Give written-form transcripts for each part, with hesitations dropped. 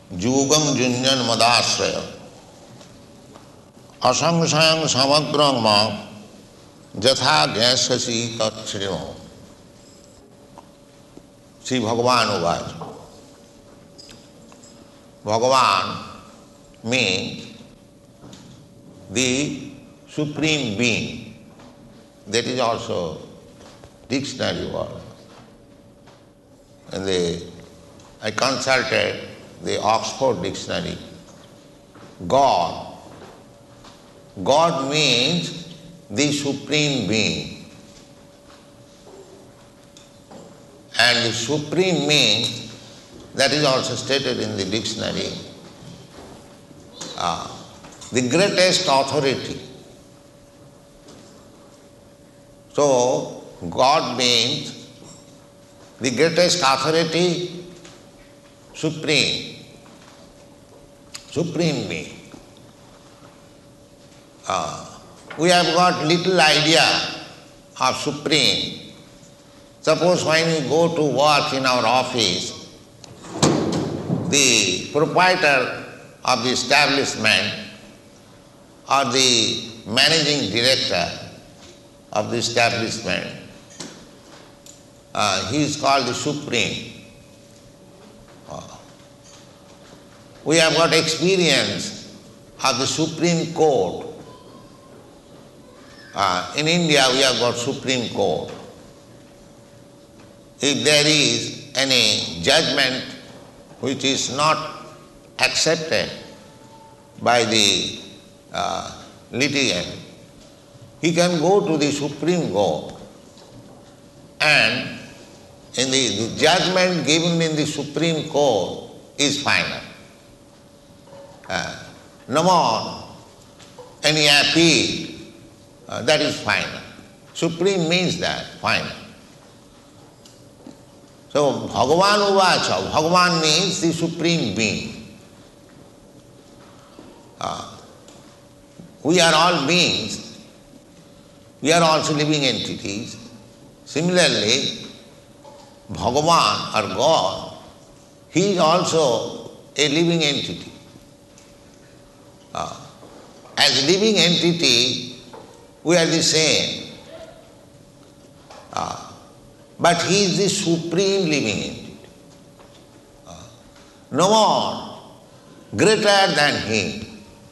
Jugam junyan madasraya asangshayam samagrang ma jatha gyasasi tatsrimo. Sri Bhagavan Uvacha. Bhagavan means the Supreme Being. That is also dictionary word. And I consulted the Oxford Dictionary. God. God means the Supreme Being. And the Supreme means, that is also stated in the dictionary, the greatest authority. So, God means the greatest authority, Supreme Being. We have got little idea of Supreme. Suppose when we go to work in our office, the proprietor of the establishment or the managing director of the establishment, he is called the Supreme. We have got experience of the Supreme Court. In India we have got Supreme Court. If there is any judgment which is not accepted by the litigant, he can go to the Supreme Court, and in the judgment given in the Supreme Court is final. No more any appeal, that is final. Supreme means that, final. So, Bhagavan Uvacha, Bhagavan means the Supreme Being. We are all beings, we are also living entities. Similarly, Bhagavan or God, he is also a living entity. As a living entity, we are the same. But he is the supreme living entity. No more greater than him.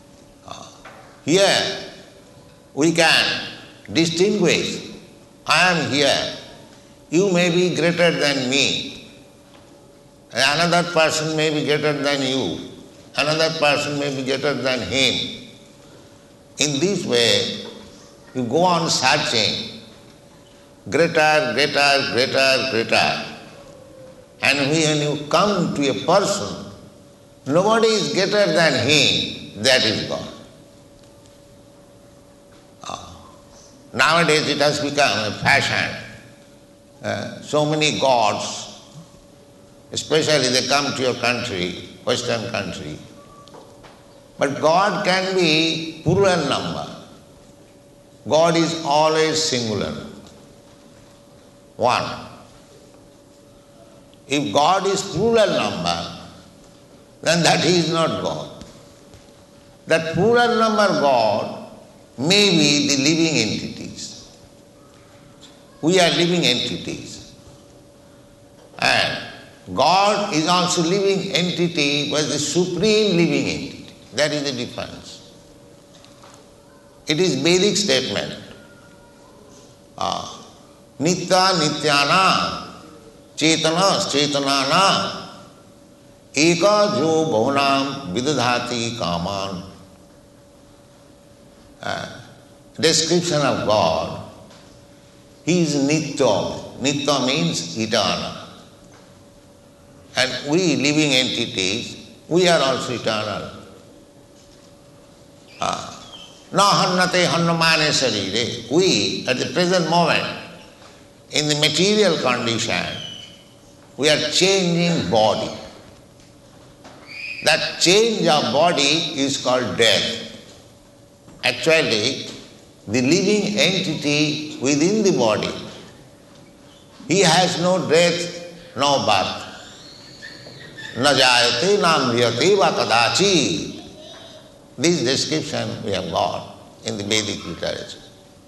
Here we can distinguish. I am here. You may be greater than me. Another person may be greater than you. Another person may be greater than him. In this way, you go on searching, greater, greater, greater, greater. And when you come to a person, nobody is greater than him, that is God. Nowadays it has become a fashion. So many gods, especially they come to your country, Western country. But God can be plural number. God is always singular. One. If God is plural number, then that is not God. That plural number God may be the living entities. We are living entities. And God is also living entity, but the supreme living entity. That is the difference. It is Vedic statement. Nitya nityana cetana cetanana eka jo bhavanam vidadhati kaman. Description of God. He is Nitya. Nitya means eternal. And we living entities, we are also eternal. Na hannate hannamane sarire. We, at the present moment, in the material condition, we are changing body. That change of body is called death. Actually, the living entity within the body, he has no death, no birth. na jayate na mriyate va kadachi. This description we have got in the Vedic literature.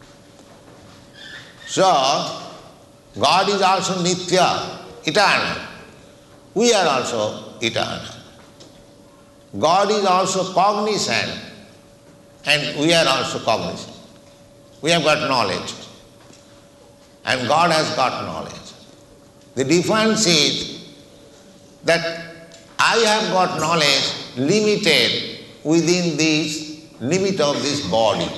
So, God is also nitya, eternal. We are also eternal. God is also cognizant and we are also cognizant. We have got knowledge and God has got knowledge. The difference is that I have got knowledge limited within this limit of this body.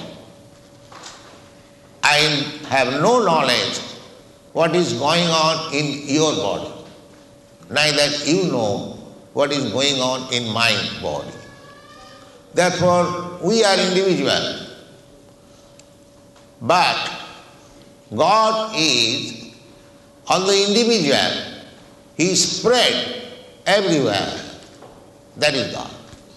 I have no knowledge what is going on in your body. Neither you know what is going on in my body. Therefore, we are individual. But God is on the individual. He is spread everywhere. That is God.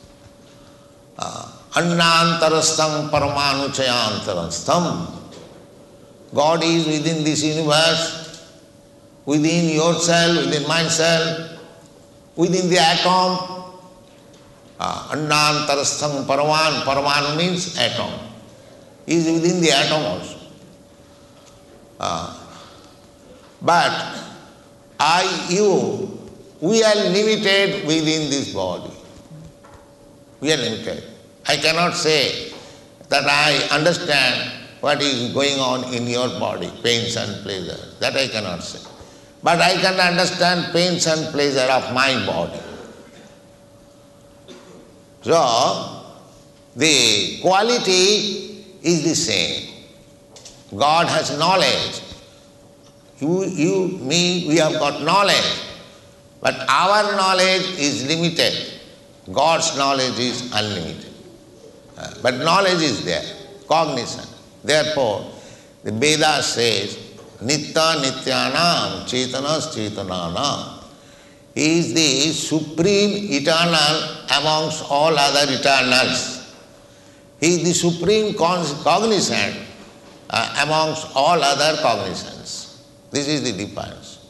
Annantarastam paramanuchayantarastam. God is within this universe, within yourself, within myself, within the atom. Annantarastham paraman. Paraman means atom. He is within the atom also. But I, you, we are limited within this body. We are limited. I cannot say that I understand what is going on in your body, pains and pleasures. That I cannot say. But I can understand pains and pleasure of my body. So, the quality is the same. God has knowledge. You, me, we have got knowledge. But our knowledge is limited. God's knowledge is unlimited. But knowledge is there, cognizant. Therefore, the Veda says, Nitya Nityanam Chetanas Chetananam. He is the supreme eternal amongst all other eternals. He is the supreme cognizant amongst all other cognizance. This is the difference.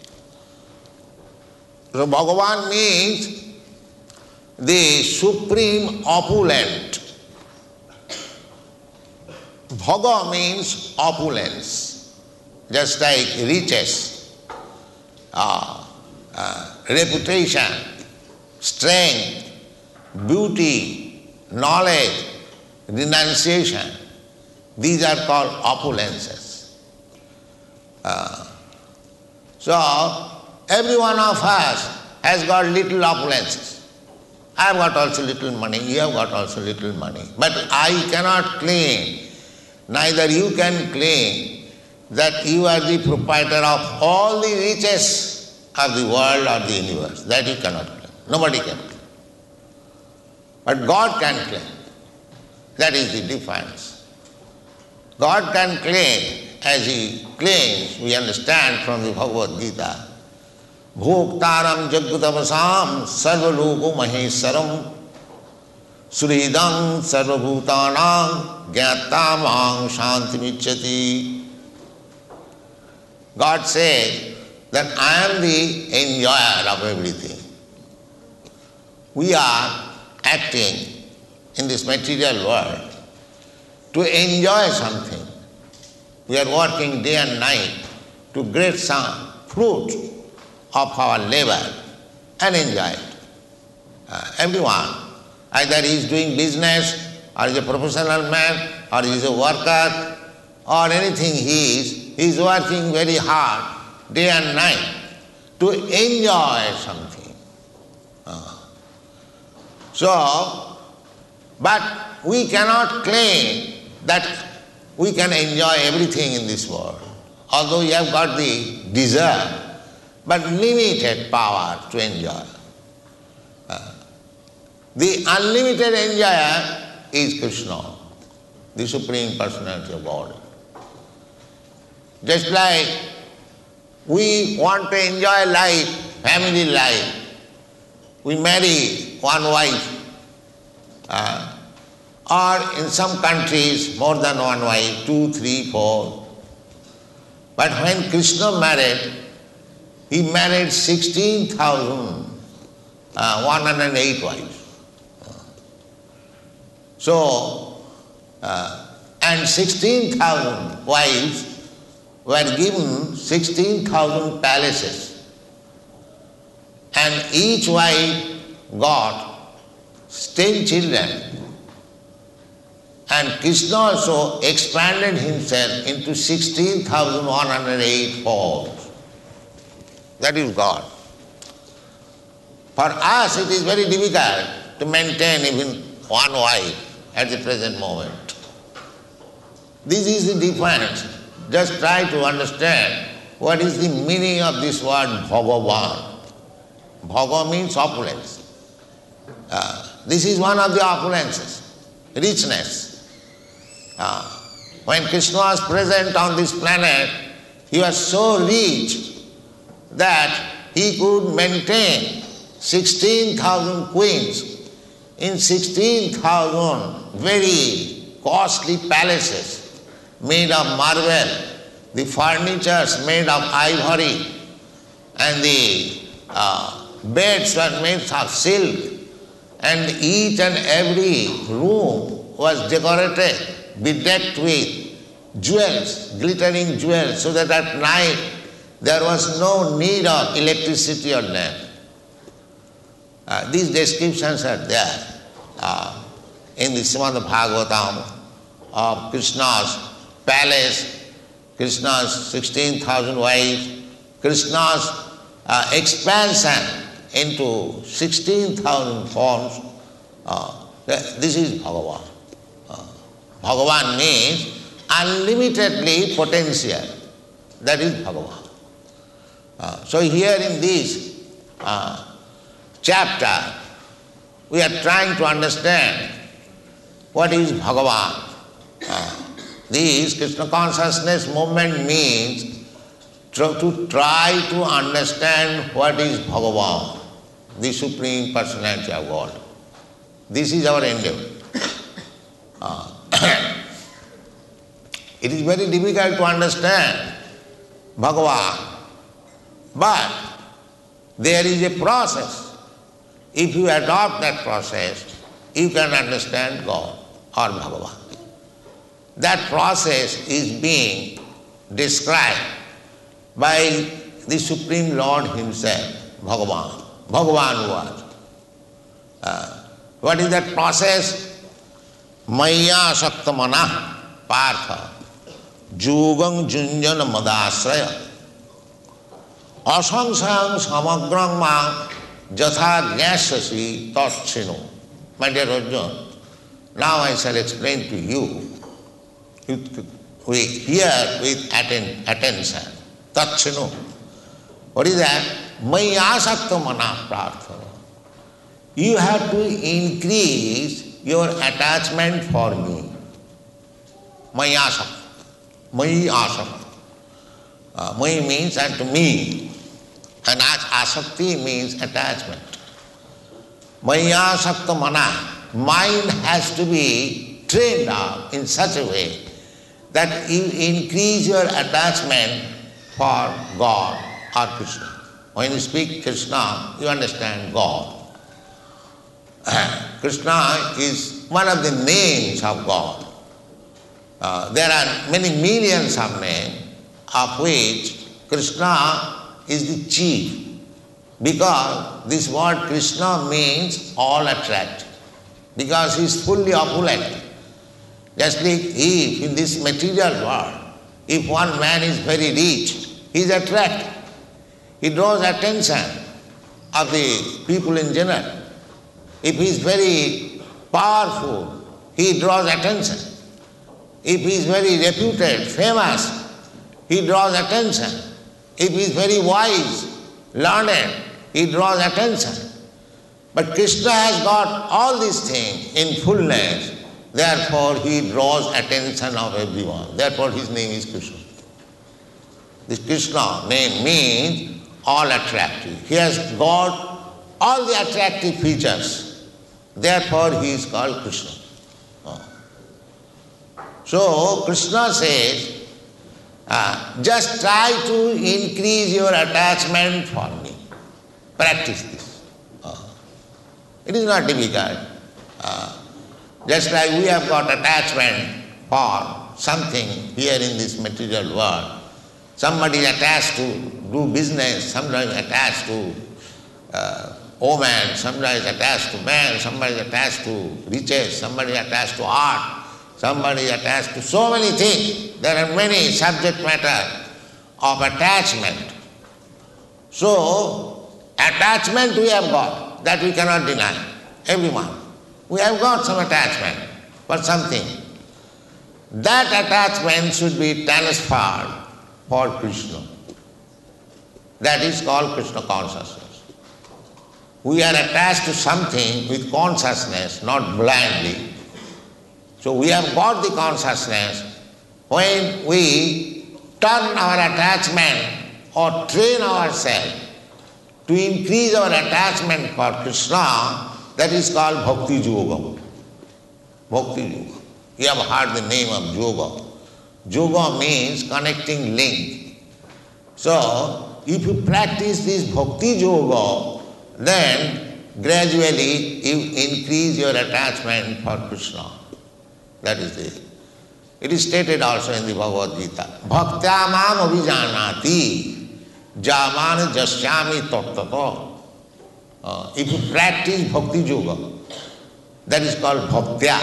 So Bhagavan means the supreme opulent. Bhoga means opulence, just like riches, reputation, strength, beauty, knowledge, renunciation. These are called opulences. So, every one of us has got little opulences. I have got also little money, you have got also little money. But I cannot claim, neither you can claim that you are the proprietor of all the riches of the world or the universe. That you cannot claim. Nobody can claim. But God can claim. That is the difference. God can claim, as He claims, we understand from the Bhagavad Gita, Bhoktaram Jagatavasam Sarvaloku Maheswaram Suridam Sarvabhutanam Gyatamang Shantimicchati. God says that I am the enjoyer of everything. We are acting in this material world to enjoy something. We are working day and night to get some fruit of our labor and enjoy it. Everyone, either he is doing business or is a professional man or he is a worker or anything he is working very hard day and night to enjoy something. So, but we cannot claim that we can enjoy everything in this world, although we have got the desire, but limited power to enjoy. The unlimited enjoyer is Krishna, the Supreme Personality of God. Just like we want to enjoy life, family life, we marry one wife, or in some countries more than one wife, 2, 3, 4. But when Krishna married, he married 16,000 108 wives. So, and 16,000 wives were given 16,000 palaces. And each wife got 10 children. And Krishna also expanded himself into 16,108 forms. That is God. For us it is very difficult to maintain even one wife at the present moment. This is the difference. Just try to understand what is the meaning of this word Bhagavan. Bhaga means opulence. This is one of the opulences, richness. When Krishna was present on this planet, he was so rich that he could maintain 16,000 queens in 16,000 very costly palaces made of marble, the furnitures made of ivory, and the beds were made of silk, and each and every room was decorated, bedecked with jewels, glittering jewels, so that at night there was no need of electricity or lamp. These descriptions are there in the Srimad Bhagavatam of Krishna's palace, Krishna's 16,000 wives, Krishna's expansion into 16,000 forms. This is Bhagavan. Bhagavan means unlimitedly potential. That is Bhagavan. So here in this chapter, we are trying to understand what is Bhagavan. This Krishna consciousness movement means to try to understand what is Bhagavan, the Supreme Personality of God. This is our endeavor. It is very difficult to understand Bhagavan, but there is a process. If you adopt that process, you can understand God or Bhagavan. That process is being described by the Supreme Lord Himself, Bhagavan. Bhagavan was. What is that process? Maya Saktamana Partha Jugam Junjana Madasraya Asangsang Samagrang Mang Jatha Gyasasi Tatchino. My dear Arjuna, now I shall explain to you. We hear with attention. Tatchino. What is that? Maya Saktamana Partha. You have to increase your attachment for me. Maya Sakta. Maya Asakta. Maya means unto me. And asakti means attachment. Maya Sakta Mana. Mind has to be trained up in such a way that you increase your attachment for God or Krishna. When you speak Krishna, you understand God. Krishna is one of the names of God. There are many millions of names, of which Krishna is the chief, because this word Krishna means all attractive, because he is fully opulent. Just like if in this material world, if one man is very rich, he is attractive. He draws attention of the people in general. If he is very powerful, he draws attention. If he is very reputed, famous, he draws attention. If he is very wise, learned, he draws attention. But Krishna has got all these things in fullness, therefore he draws attention of everyone. Therefore his name is Krishna. This Krishna name means all attractive. He has got all the attractive features. Therefore he is called Krishna. So Krishna says, just try to increase your attachment for me. Practice this. It is not difficult. Just like we have got attachment for something here in this material world. Somebody is attached to do business, somebody is attached to woman, somebody is attached to man, somebody is attached to riches, somebody is attached to art, somebody is attached to so many things. There are many subject matter of attachment. So, attachment we have got, that we cannot deny, everyone. We have got some attachment for something. That attachment should be transferred for Krishna. That is called Krishna consciousness. We are attached to something with consciousness, not blindly. So we have got the consciousness. When we turn our attachment or train ourselves to increase our attachment for Krishna, that is called Bhakti Yoga. Bhakti Yoga. You have heard the name of yoga. Yoga means connecting link. So, if you practice this Bhakti Yoga, then gradually you increase your attachment for Krishna. That is it. It is stated also in the Bhagavad Gita. Bhaktya mam abhijanati jaman jasyami tattato. If you practice Bhakti Yoga, that is called Bhaktya.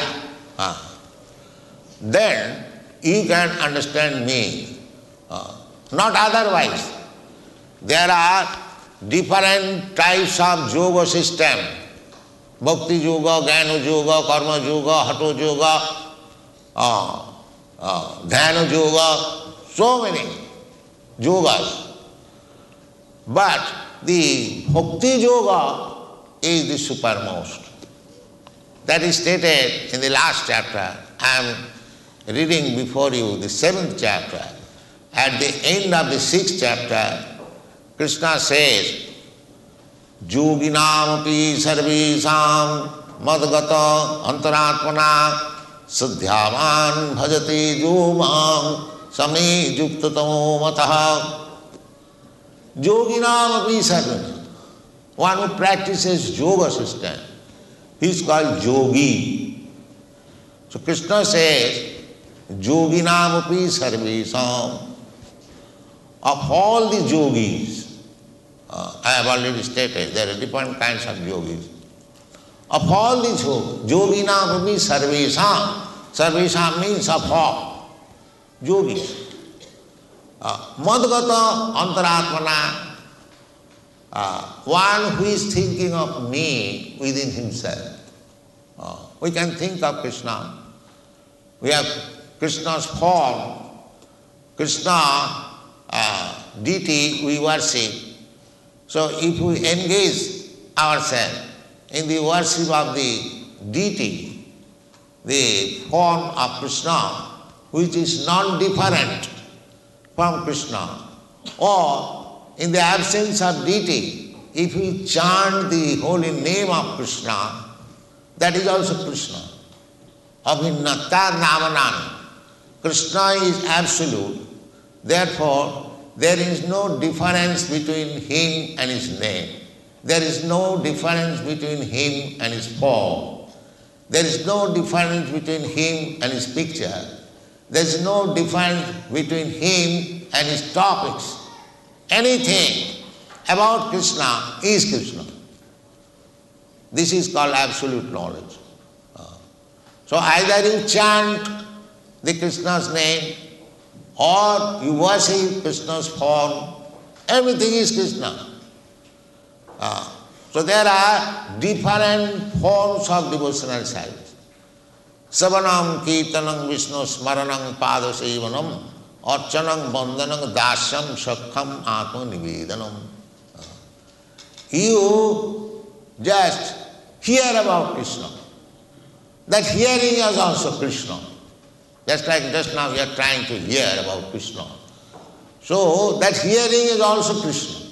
Then you can understand me. Not otherwise. There are different types of yoga system. Bhakti yoga, Jnana yoga, Karma yoga, Hatha yoga, Dhyana yoga, so many yogas. But the Bhakti yoga is the supermost. That is stated in the last chapter. I am reading before you the 7th chapter. At the end of the 6th chapter, Krishna says, Yoginam api sarvesam madgata antaratmana sadhyavan bhajati yomam sami yuktatamo mataha. Yoginam api sarvesam. One who practices yoga system, he is called yogi. So Krishna says, Yoginam api sarvesam. Of all the yogis, I have already stated, there are different kinds of yogis. Of all these yoginam api sarvesam. Sarvesam means of all yogis. Madgata antaratmana, one who is thinking of me within himself. We can think of Krishna. We have Krishna's form. Krishna, deity we worship. So if we engage ourselves in the worship of the deity, the form of Krishna, which is non-different from Krishna, or in the absence of deity, if we chant the holy name of Krishna, that is also Krishna. Abhinnata namanan. Krishna is absolute. Therefore, there is no difference between him and his name. There is no difference between him and his form. There is no difference between him and his picture. There is no difference between him and his topics. Anything about Krishna is Krishna. This is called absolute knowledge. So either you chant the Krishna's name, or you worship Krishna's form, everything is Krishna. So there are different forms of devotional service. Savanam kirtanam Vishnu smaranam padasevanam archanam bandhanam dasyam shakham atma nivedanam. You just hear about Krishna. That hearing is also Krishna. Just like just now we are trying to hear about Krishna. So that hearing is also Krishna.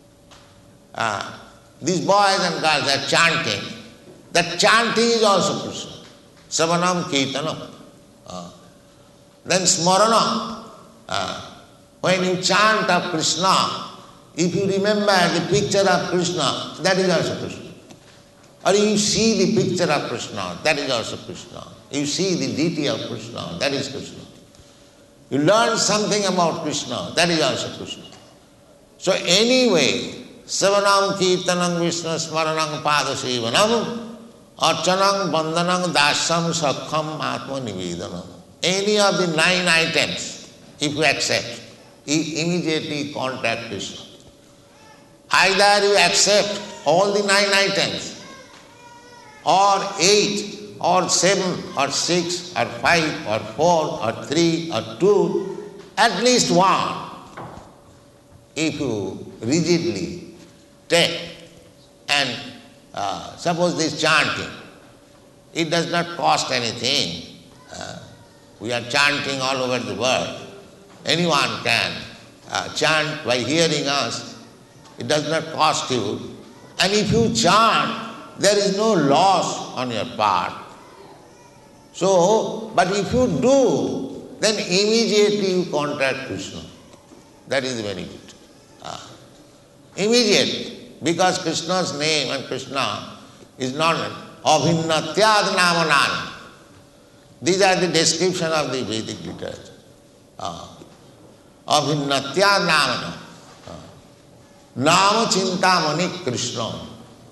These boys and girls are chanting. That chanting is also Krishna. Savanam kirtanam. Then smarana. When you chant of Krishna, if you remember the picture of Krishna, that is also Krishna. Or you see the picture of Krishna, that is also Krishna. You see the deity of Krishna, that is Krishna. You learn something about Krishna, that is also Krishna. So anyway, Savanam Kirtanam Vishnu Smaranam Padasevanam Archanam Bandhanam Dasam Sakham Atma Nivedanam. Any of the 9 items, if you accept, you immediately contact Krishna. Either you accept all the 9 items, or 8, or 7, or 6, or 5, or 4, or 3, or 2, at least one. If you rigidly take and suppose this chanting, it does not cost anything. We are chanting all over the world. Anyone can chant by hearing us. It does not cost you. And if you chant, there is no loss on your part. So, but if you do, then immediately you contact Krishna. That is very good. Immediately, because Krishna's name and Krishna is not abhinnatyad namanani. These are the description of the Vedic literature. Abhinnatyad namana. Nama chintamani Krishna.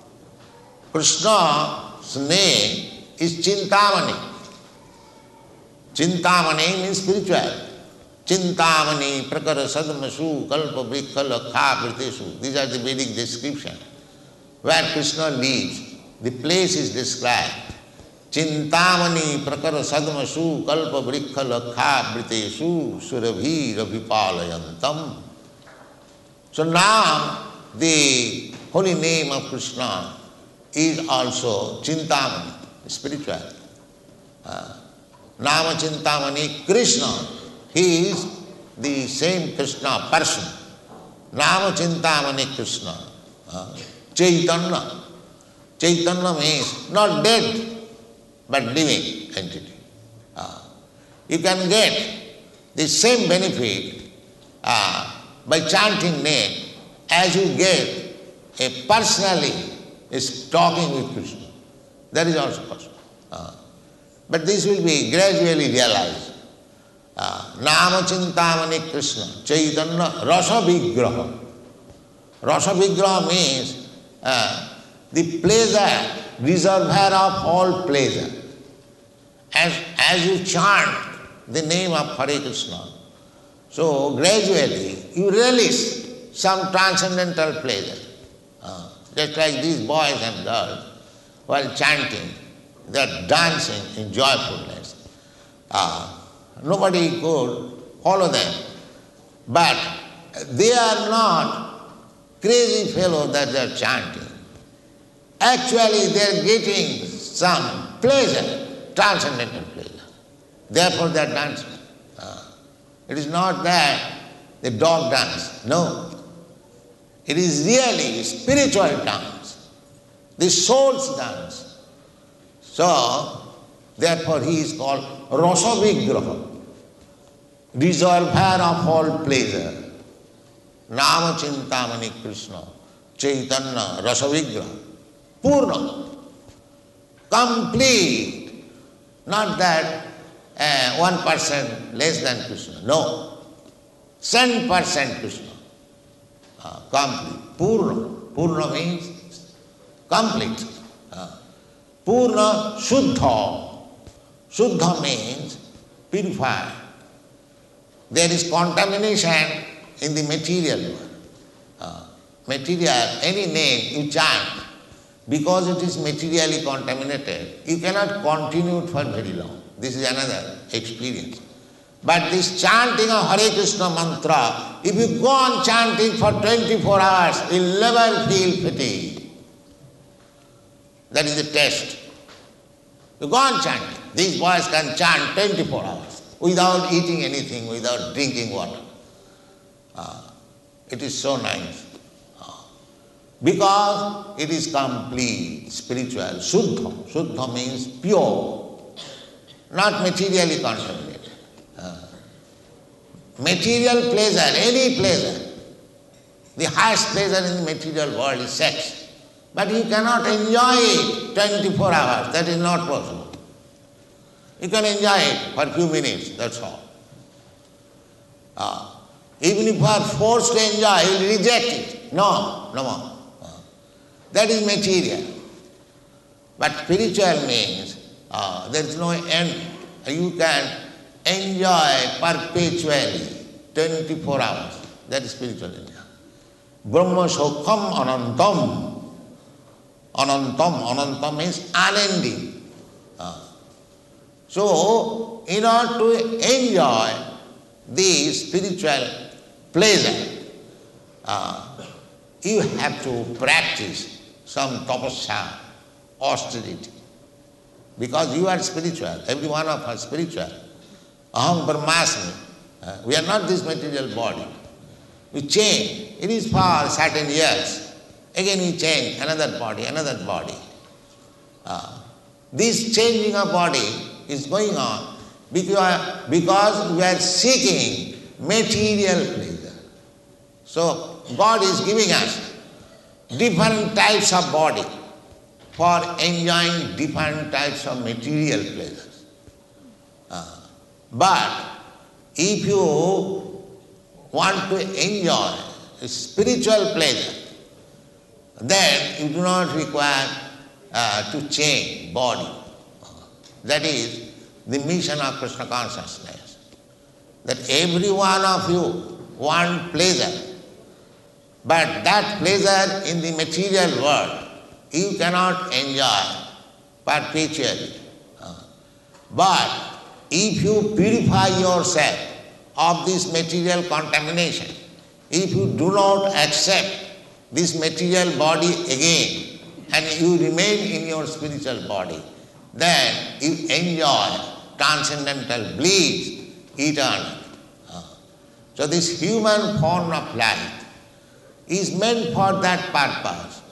Krishna's name is Chintamani. Chintamani means spiritual. Chintamani, prakara sadmasu, kalpa vrikha lakha pritesu. These are the Vedic description. Where Krishna lives, the place is described. Chintamani, prakara sadmasu, kalpa vrikha lakha pritesu, surabhi rabhipalayantam. So now the holy name of Krishna is also Chintamani, spiritual. Nama Chintamani Krishna. He is the same Krishna person. Nama Chintamani Krishna. Chaitanya. Chaitanya means not dead, but living entity. You can get the same benefit by chanting name as you get a personally is talking with Krishna. That is also possible. But this will be gradually realized. Nama Chintamani Krishna, Chaitanya Rasa Vigraha. Rasa Vigraha means the pleasure, reservoir of all pleasure. As you chant the name of Hare Krishna, so gradually you release some transcendental pleasure. Just like these boys and girls, while chanting, they are dancing in joyfulness. Nobody could follow them. But they are not crazy fellows that they are chanting. Actually, they are getting some pleasure, transcendental pleasure. Therefore, they are dancing. It is not that the dog dance. No. It is really spiritual dance, the soul's dance. So, therefore, he is called Rasa Vigraha, reservoir of all pleasure. Nama Chintamani Krishna, Chaitanya Rasa Vigraha, Purna, complete. Not that 1% less than Krishna. No, 100% Krishna. Complete. Purna. Purna means complete. Purna Shuddha. Shuddha means purified. There is contamination in the material world. Material, any name you chant, because it is materially contaminated, you cannot continue it for very long. This is another experience. But this chanting of Hare Krishna mantra, if you go on chanting for 24 hours, you will never feel fatigue. That is the test. You go on chanting. These boys can chant 24 hours without eating anything, without drinking water. It is so nice. Because it is complete, spiritual, Shuddha. Shuddha means pure, not materially contaminated. Material pleasure, any pleasure, the highest pleasure in the material world is sex. But you cannot enjoy it 24 hours. That is not possible. You can enjoy it for a few minutes, that's all. Even if you are forced to enjoy, you will reject it. No more. That is material. But spiritual means there is no end. You can enjoy perpetually, 24 hours. That is spiritual enjoyment. Brahma Sokham Anantam. Anantam means unending. So, in order to enjoy the spiritual pleasure, you have to practice some tapasya, austerity. Because you are spiritual, every one of us spiritual. Aham Brahmasmi. We are not this material body. We change. It is for certain years. Again we change another body. This changing of body is going on because we are seeking material pleasure. So God is giving us different types of body for enjoying different types of material pleasures. But if you want to enjoy spiritual pleasure, then you do not require to change body. That is the mission of Krishna consciousness. That every one of you want pleasure, but that pleasure in the material world you cannot enjoy perpetually. But if you purify yourself of this material contamination, if you do not accept this material body again and you remain in your spiritual body, then you enjoy transcendental bliss eternally. So this human form of life is meant for that purpose.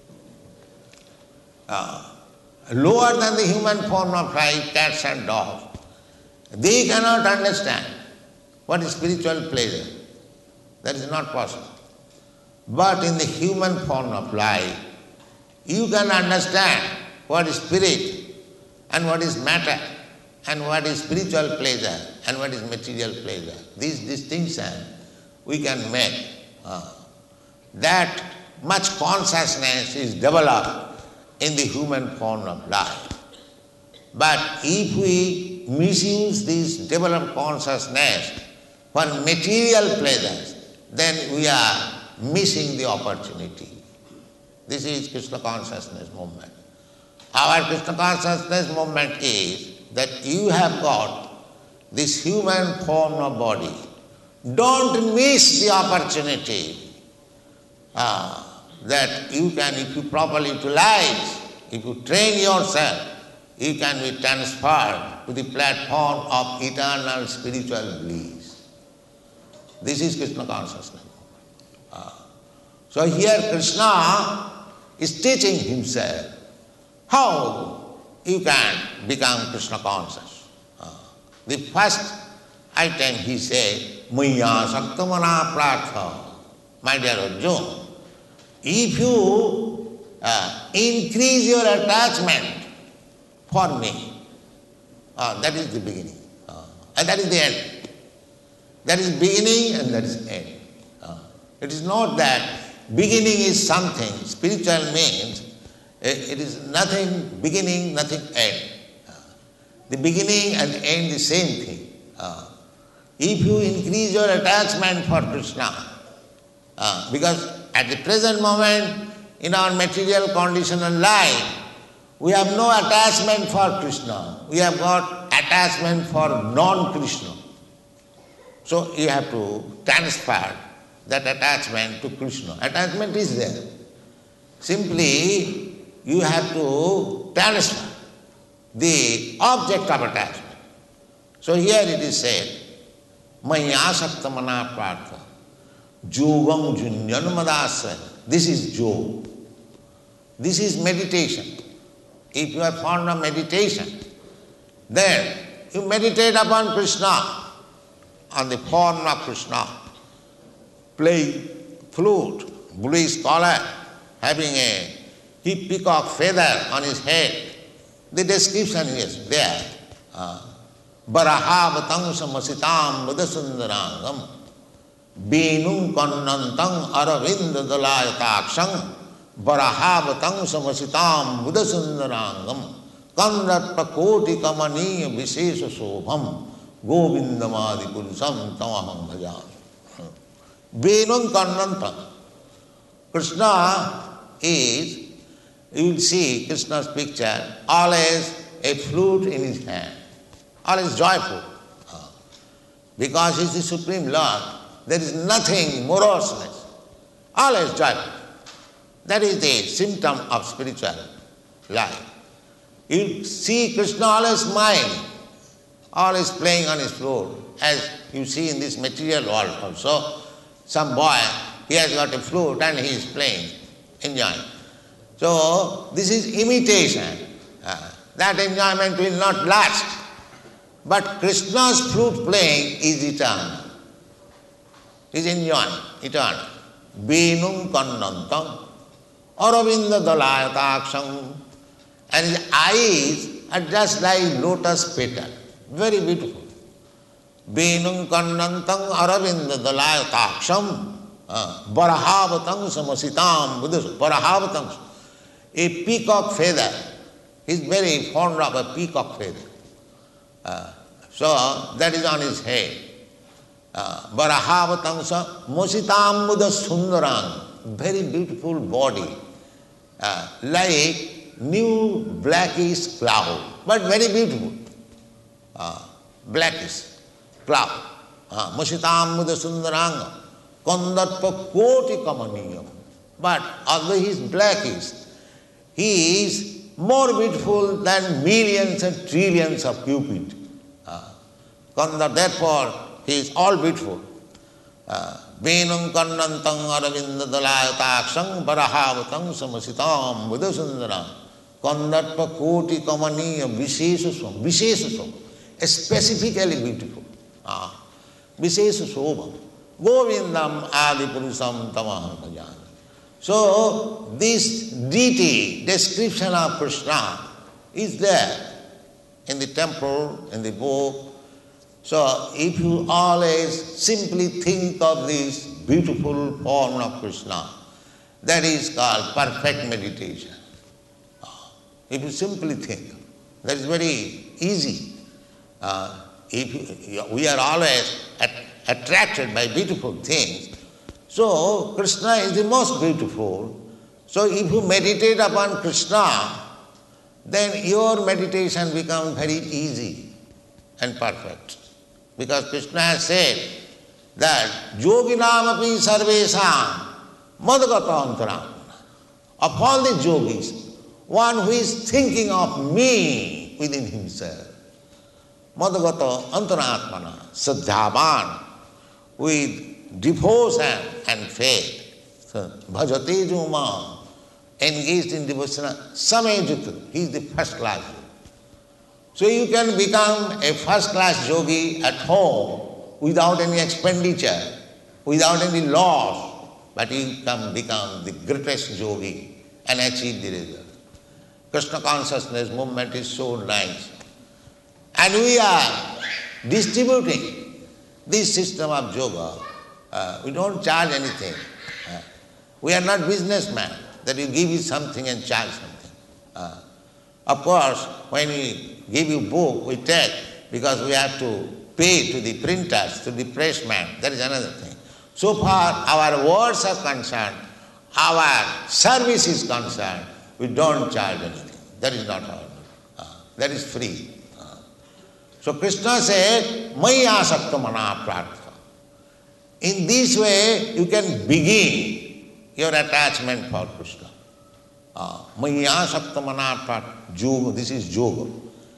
Lower than the human form of life, cats and dogs, they cannot understand what is spiritual pleasure. That is not possible. But in the human form of life, you can understand what is spirit and what is matter and what is spiritual pleasure and what is material pleasure. This distinction we can make. That much consciousness is developed in the human form of life. But if we misuse this developed consciousness for material pleasures, then we are missing the opportunity. This is Krishna consciousness movement. Our Krishna consciousness movement is that you have got this human form of body. Don't miss the opportunity that you can, if you properly utilize, if you train yourself, you can be transferred to the platform of eternal spiritual bliss. This is Krishna consciousness. So here Krishna is teaching himself how you can become Krishna conscious. The first item he said, Maya Saktamana Pratha. My dear Arjuna, if you increase your attachment for me, that is the beginning. And that is the end. That is beginning and that is end. It is not that beginning is something. Spiritual means it is nothing beginning, nothing end. The beginning and end the same thing. If you increase your attachment for Krishna, because at the present moment in our material conditional life, we have no attachment for Krishna. We have got attachment for non-Krishna. So you have to transfer that attachment to Krishna. Attachment is there. Simply you have to transfer the object of attachment. So here it is said, Maya Saktamana Partha, Jogam Junyanmadasya. This is yoga. This is meditation. If you are fond of meditation, then you meditate upon Krishna, on the form of Krishna, playing flute, blue scholar, having a he peacock feather on his head. The description is there. Barahavatang samasitam budasundarangam Venum kannantang aravinda dalayataksam Barahavatang samasitam budasundarangam Kandatpa koti kamaniya visesha sobham Govindamadi purusam tamaham bhajan. Venum kannantang. Krishna is, you will see Krishna's picture, always a flute in his hand, always joyful. Because he is the Supreme Lord, there is nothing moroseness, always joyful. That is the symptom of spiritual life. You see Krishna always smiling, always playing on his flute, as you see in this material world also. Some boy, he has got a flute and he is playing, enjoying. So this is imitation. That enjoyment will not last. But Krishna's flute playing is eternal. Is enjoying, eternal. Venum kannantam aravinda dalayataksam. And his eyes are just like lotus petal. Very beautiful. Venum kannantam aravinda dalayataksam. Barahavatang samasitam buddhas. Barahavatang. A peacock feather. He is very fond of a peacock feather. So that is on his head. Barahavatang mositam buddhas sundarang. Very beautiful body. Like new blackish cloud, but very beautiful. Blackish cloud. Masitam buddha sundaranga. Kandatpa koti kamaniyam. But although he is blackish, he is more beautiful than millions and trillions of Cupid. Therefore, he is all beautiful. Venum kannantang aravinda dalayataksam barahavatang samasitam buddhasundaram kandatpa koti kamaniya visesasam. Visesasam, specifically beautiful. Visesasam. Govindam adipurusam tamaham bhajan. So this deity, description of Krishna is there in the temple, in the book. So if you always simply think of this beautiful form of Krishna, that is called perfect meditation. If you simply think, that is very easy. We are always attracted by beautiful things. So Krishna is the most beautiful. So if you meditate upon Krishna, then your meditation becomes very easy and perfect. Because Krishna has said that yoginam api sarvesam madgata antaram. Of all the yogis, one who is thinking of me within himself, madgata antaratmana, sadhyavan, with devotion and faith. So, bhajate juma, engaged in devotion, samejut, he is the first class. So you can become a first class yogi at home without any expenditure, without any loss, but you can become the greatest yogi and achieve the result. Krishna consciousness movement is so nice. And we are distributing this system of yoga. We don't charge anything. We are not businessmen that you give you something and charge something. Of course, when we give you book, we take because we have to pay to the printers, to the pressman. That is another thing. So far our words are concerned, our service is concerned, we don't charge anything. That is not our that is free. So Krishna said, Maya asakta mana prartha. In this way you can begin your attachment for Krishna. Maya asakta mana prartha. Yoga, this is yoga.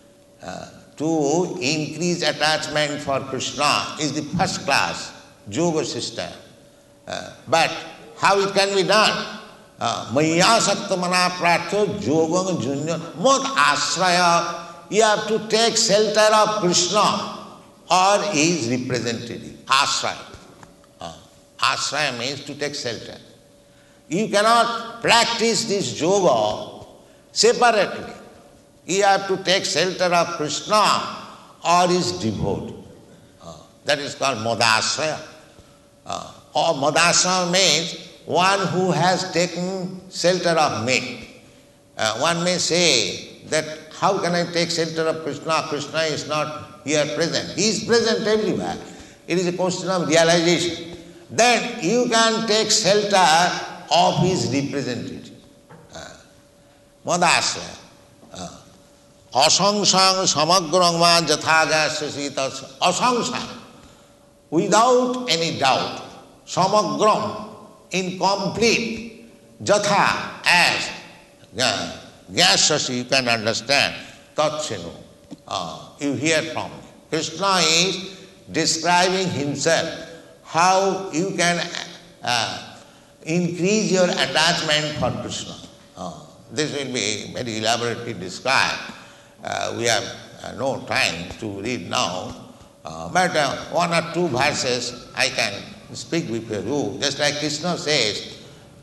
To increase attachment for Krishna is the first class yoga system. But how it can be done? Maya sakta mana prartha yoga junya mod asraya. You have to take shelter of Krishna or his representative. Asraya. Asraya means to take shelter. You cannot practice this yoga separately. You have to take shelter of Krishna or his devotee. That is called Madhasraya. Or Madhasraya means one who has taken shelter of me. One may say that how can I take shelter of Krishna? Krishna is not here present. He is present everywhere. It is a question of realization. Then you can take shelter of his representative. Madhasraya. Asangsang samagrang va jathagashasi asangsang. Without any doubt. Samagram, incomplete. Jatha, as. Gyasasi, you can understand. Tatchinu. You hear from me. Krishna is describing himself. How you can increase your attachment for Krishna. This will be very elaborately described. We have no time to read now, but one or two verses I can speak with you. Just like Krishna says,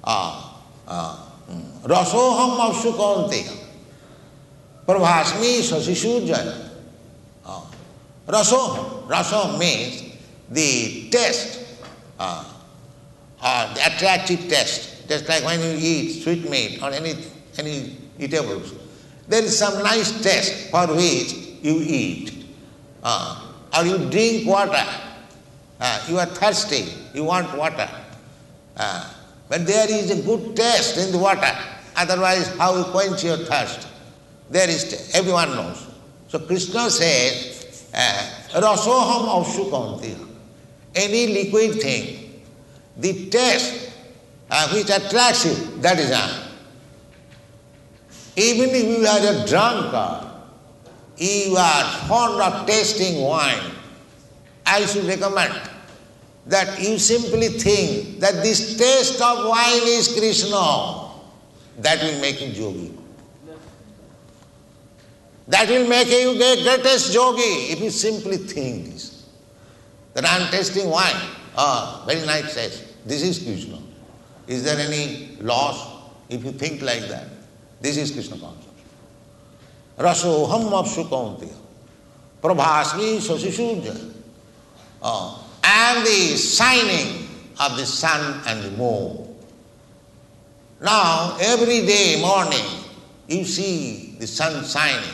Rasoham Avshukanti Prabhasmi Sasishujaya. Rasoham. Rasoham means the taste, the attractive taste. Just like when you eat sweet meat or any eatables, there is some nice taste for which you eat. Or you drink water. You are thirsty, you want water. But there is a good taste in the water. Otherwise, how you quench your thirst? There is taste. Everyone knows. So Krishna says, Rasoham avshukanti. Any liquid thing, the taste which attracts you, that is I. Even if you are a drunkard, you are fond of tasting wine, I should recommend that you simply think that this taste of wine is Krishna. That will make you yogi. That will make you the greatest yogi if you simply think this. That I am tasting wine. Very nice taste. This is Krishna. Is there any loss if you think like that? This is Krishna consciousness. Rasoham avshukanti prabhasmi sasishujaya. And the shining of the sun and the moon. Now, every day morning, you see the sun shining.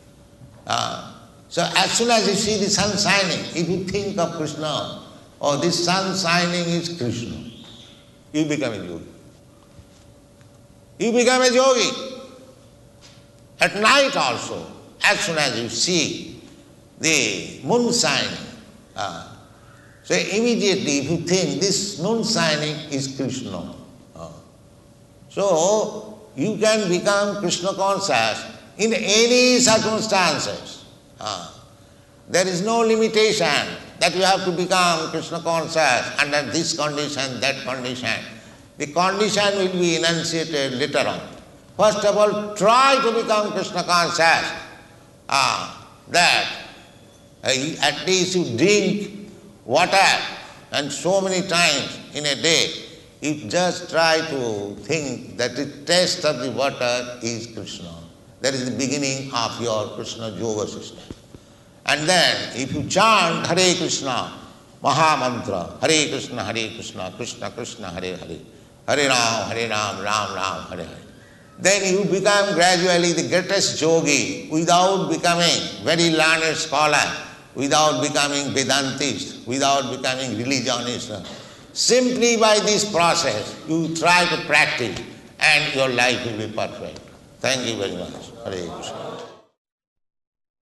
So as soon as you see the sun shining, if you think of Krishna, this sun shining is Krishna, you become a yogi. You become a yogi. At night also, as soon as you see the moon shining, so immediately if you think this moon shining is Krishna, so you can become Krishna conscious in any circumstances. There is no limitation that you have to become Krishna conscious under this condition, that condition. The condition will be enunciated later on. First of all, try to become Krishna conscious. That at least you drink water, and so many times in a day, you just try to think that the taste of the water is Krishna. That is the beginning of your Krishna yoga system. And then if you chant Hare Krishna, Maha Mantra, Hare Krishna, Krishna Krishna, Hare Hare, Hare Ram, Ram Ram, Hare Hare, then you become gradually the greatest yogi without becoming very learned scholar, without becoming Vedantist, without becoming religionist. Simply by this process, you try to practice and your life will be perfect. Thank you very much. Hare Krishna.